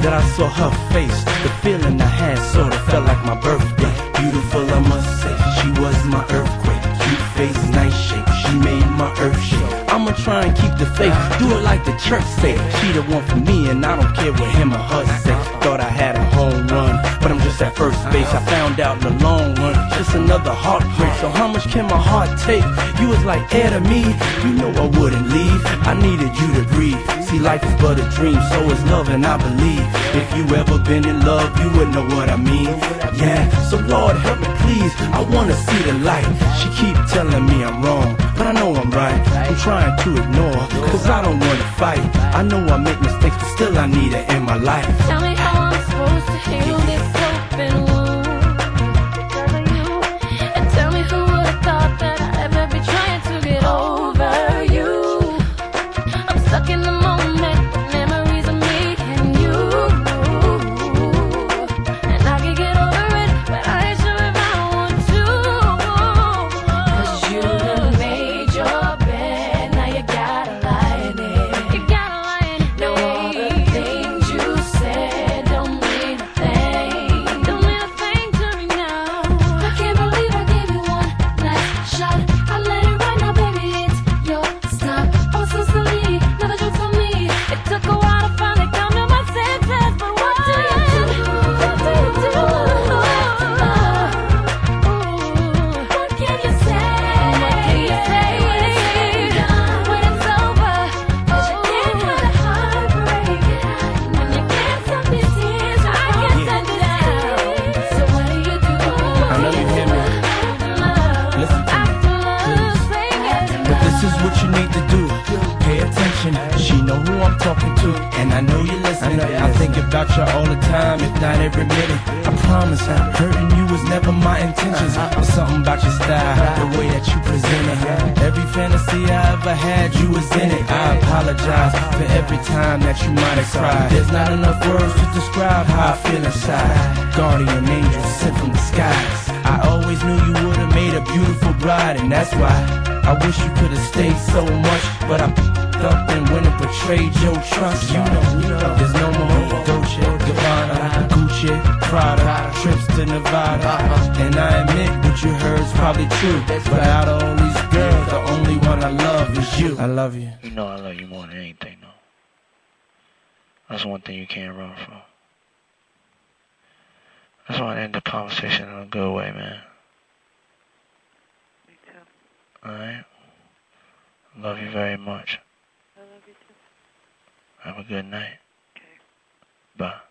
that I saw her face, the feeling I had sort of felt like my birthday. Beautiful, I must say, she was my earthquake. Cute face, nice shape, she made my earth shake. I'ma try and keep the faith, do it like the church say. She the one for me and I don't care what him or her say. Thought I had a home run, but I'm just at first base. I found out in the long run, just another heartbreak. So how much can my heart take? You was like air to me, you know I wouldn't leave. I needed you to breathe. See, life is but a dream, so is love, and I believe if you ever been in love, you would know what I mean. Yeah, so Lord help me please, I wanna see the light. She keep telling me I'm wrong, but I know I'm right. I'm trying to ignore, cause I don't wanna fight. I know I make mistakes, but still I need her in my life. Tell me how I'm supposed to heal this open wound, and tell me who would've thought that I'd ever be trying to get over you. I'm stuck in the moment, memories of me and you, and I can get over it, but I ain't sure if I want to. Cause you done made your bed, now you gotta lie in it. You gotta lie in it. Now all the things you said don't mean a thing, don't mean a thing to me now. I can't believe I gave you one last shot. I let it run, now baby it's your stop. I was so silly, now that you told me, it took a while to finally come to my senses. But what do you do? What do you do? What can you say? What can you say when it's over? Cause you can't hide the heartbreak when you can't stop these tears. I can't stand it down. So what do you do? I know you hear me. Listen to me, please. But this is what you need to do. Pay attention, she know who I'm talking to, and I know you're listening. I think about you all the time, if not every minute. I promise, hurting you was never my intentions. But something about your style, the way that you present it. Every fantasy I ever had, you was in it. I apologize for every time that you might have cried. There's not enough words to describe how I feel inside. Guardian angel sent from the skies. I always knew you would've made a beautiful bride, and that's why I wish you could've stayed so much, but I up and went and betrayed your trust. You know, there's no more Dolce, Gabbana, Gucci, Prada, trips to Nevada. And I admit what you heard is probably true, but out of all these girls, the only one I love is you. I love you. You know I love you more than anything, though. That's one thing you can't run from. I just want to end the conversation in a good way, man. Me too. Alright? Love you very much. I love you too. Have a good night. Okay. Bye.